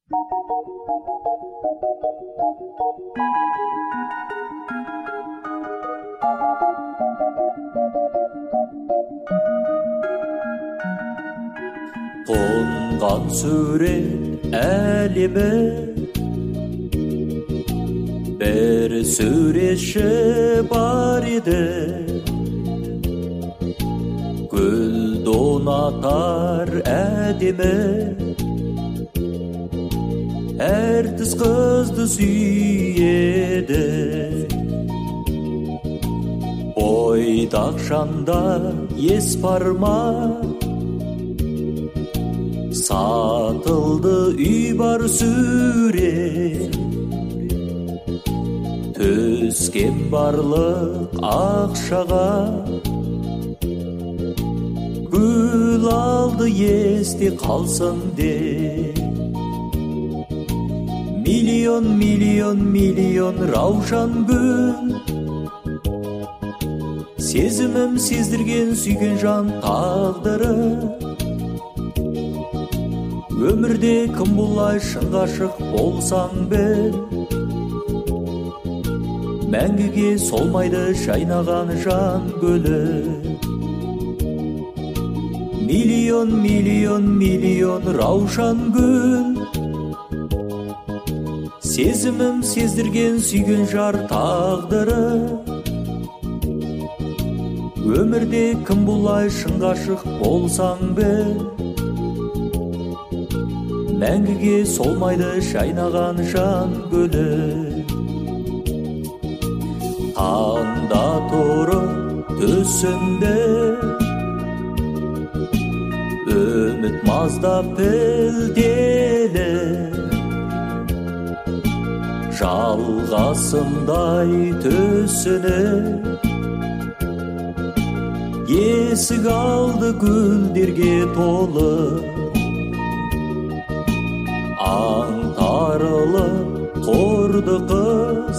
Қонған сурет әлемі, бір суретші бар еді, гүлді ұнатар әдемі, әртіс қызды сүйеді. Бойдақ жанда ес бар ма? Сатылды үй бар сурет, түскен барлық ақшаға, гүл алды есте қалсын деп. Миллион, миллион, миллион раушан гүл, сезімім сездірген сүйген жан тағдыры. Өмірде кім бұлай шын ғашық болсаң біл, мәңгіге солмайды шайнаған жан гүлі. Миллион, миллион, миллион раушан гүл, сезімім сездірген сүйген жар тағдыры. Өмірде кім бұлай шын ғашық болсаң біл, мәңгіге солмайды шайнаған жан гүлі. Таңда тұрып түсімде, үміт маздап пілделі, жалғасындай түсіні, есік алды гүлдерге толы. Аңтарылып тұрды қыз,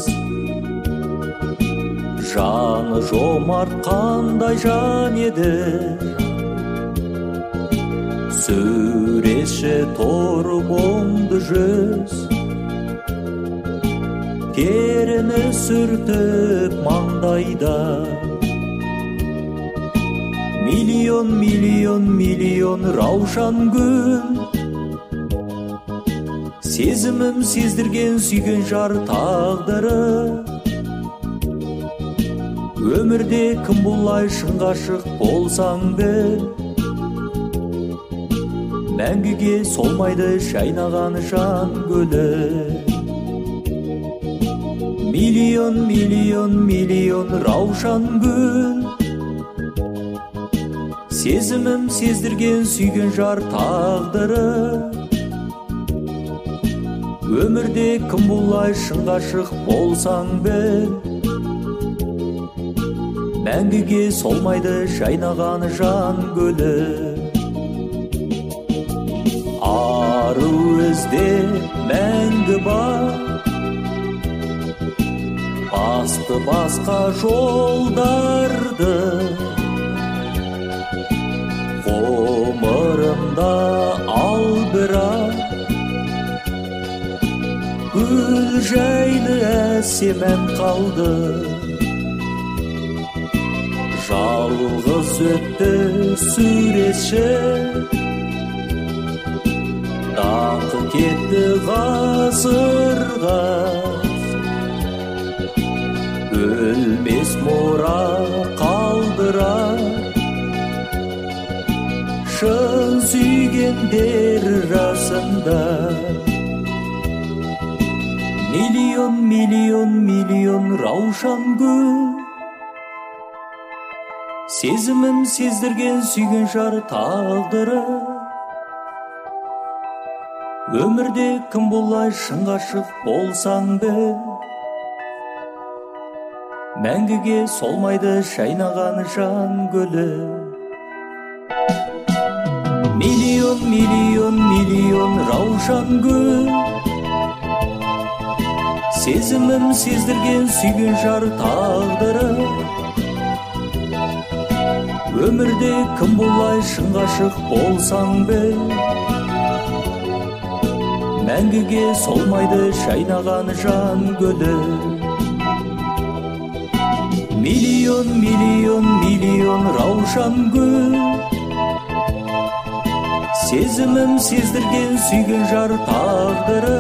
жаны жомарт қандай жан еді. Суретші тұрып оңды жүз, теріні сүртіп маңдайда. Миллион, миллион, миллион раушан гүл, сезімім сездірген сүйген жар тағдыры. Өмірде кім бұлай шын ғашық болсаң біл, мәңгіге солмайды шайнаған жан гүлі. Миллион, миллион, миллион раушан гүл, сезімім сездірген сүйген жар тағдыры. Өмірде кім бұлай шын ғашық болсаң біл, мәңгіге солмайды шайнаған жан гүлі. Ару ізде мәңгі бар, басты басқа жолдарды. Ғұмырымда ал бірақ, гүл жайлы әсем ән қалды. Жалғыз өтті суретші, даңқы кетті ғасырға. Өлмес мұра қалдырар, шын сүйгендер расында. Миллион, миллион, миллион раушан гүл, сезімім сездірген сүйген жар тағдыры. Өмірде кім бұлай шын ғашық болсаң біл, мәңгіге солмайды шайнаған жан гүлі. Миллион, миллион, миллион раушан гүл, сезімім сездірген сүйген жар тағдыры. Өмірде кім бұлай шын ғашық болсаң біл, мәңгіге солмайды шайнаған жан гүлі. Миллион, миллион, миллион раушан гүл, сезімім сездірген сүйген жар тағдыры.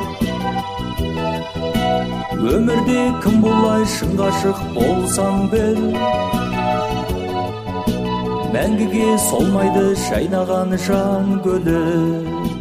Өмірде кім болай шын ғашық болсаң біл, мәңгіге солмайды шайнаған жан гүлі.